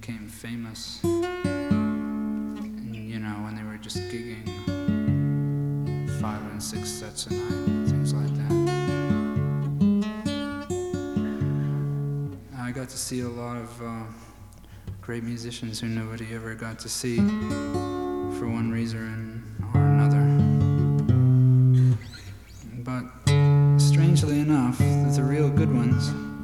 became famous, and, you know, when they were just gigging 5 and 6 sets a night, things like that. I got to see a lot of great musicians who nobody ever got to see for one reason or another. But strangely enough, the real good ones